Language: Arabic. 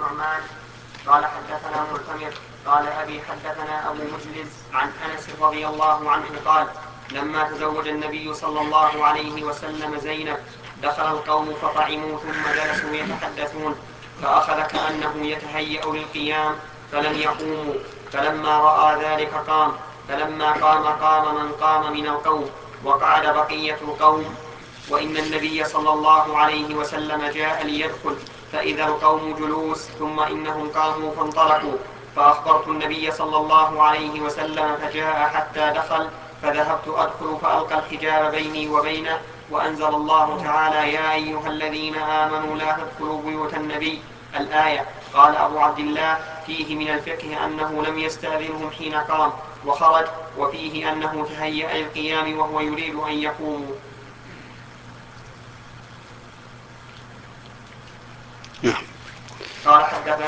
النعمان قال حدثنا معتمر قال أبي حدثنا أبو مجلس عن أنس رضي الله عنه قال لما تزوج النبي صلى الله عليه وسلم زينب دخل القوم فطعموا ثم جلسوا يتحدثون فأخذ كأنه يتهيأ للقيام فلم يقوموا فلما رأى ذلك قام فلما قام من قام من القوم وقعد بقية القوم وإن النبي صلى الله عليه وسلم جاء ليدخل فإذا القوم جلوس ثم إنهم قاموا فانطلقوا فأخبرت النبي صلى الله عليه وسلم فجاء حتى دخل فذهبت أدخل فألقى الحجاب بيني وبينه وأنزل الله تعالى يا أيها الذين آمنوا لا تدخلوا بيوت النبي الآية. قال أبو عبد الله فيه من الفقه أنه لم يستأذنهم حين قام وخرج وفيه أنه تهيأ للقيام وهو يريد أن يقوموا. قال حدثنا